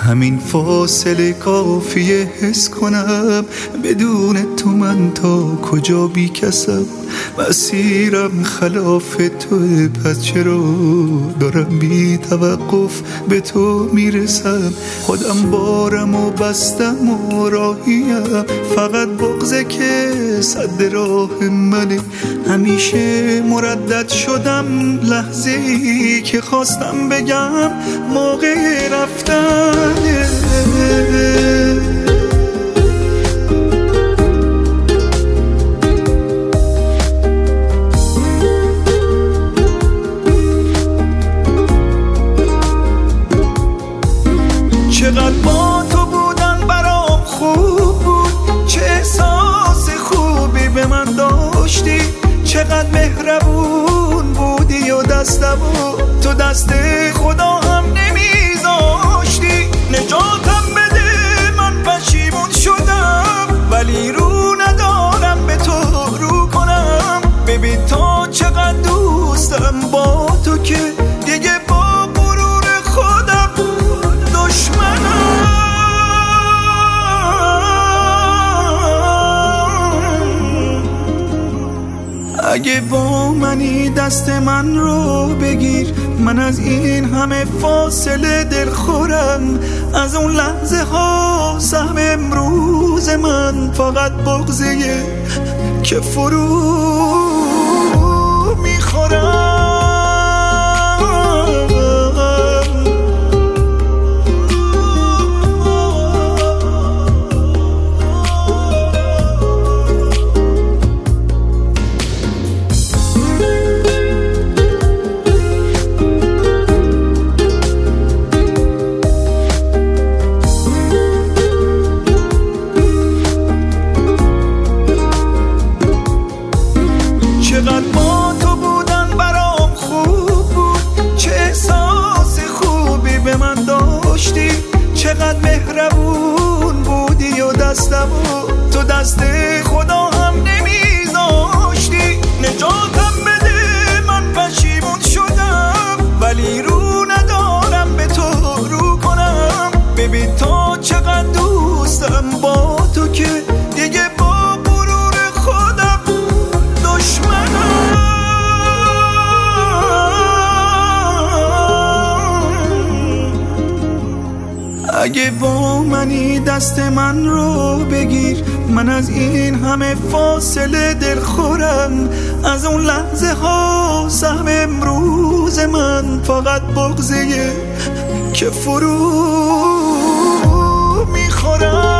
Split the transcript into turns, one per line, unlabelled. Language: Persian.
همین فاصله کافیه حس کنم بدون تو من تا کجا بی کسم. مسیرم خلاف توه، پس چرا دارم بی توقف به تو میرسم؟ خودم بارم و بستم و راهیم، فقط بغضه که صد راه منه. همیشه مردد شدم لحظه‌ای که خواستم بگم موقع رفتنه. چقدر با تو بودن برام خوب بود، چه احساس خوبی به من داشتی، چقدر مهربون بودی و دستمو تو دست خدا هم نمیذاشتی. نجاتم بده من پشیمون شدم، ولی رو ندارم به تو رو کنم. ببین تا چقدر دوستم با تو که دیگه با غرور خودم دشمنم. اگه با منی دست من رو بگیر، من از این همه فاصله دلخورم. از اون لحظه ها سهم امروز من فقط بغضه که فرو میخورم. چقدر با تو بودن برام خوب بود، چه احساس خوبی به من داشتی، چقدر مهربون بودی و دستمو تو دست خدا هم نمیذاشتی. نجاتم بده من پشیمون شدم، ولی رو ندارم به تو رو کنم. ببین تا چقدر دوستم با تو که دیگه با غرور خودم دشمنم. اگه با منی دست من رو بگیر، من از این همه فاصله دلخورم. از اون لحظه ها سهم امروز من فقط بغضه که فرو میخورم.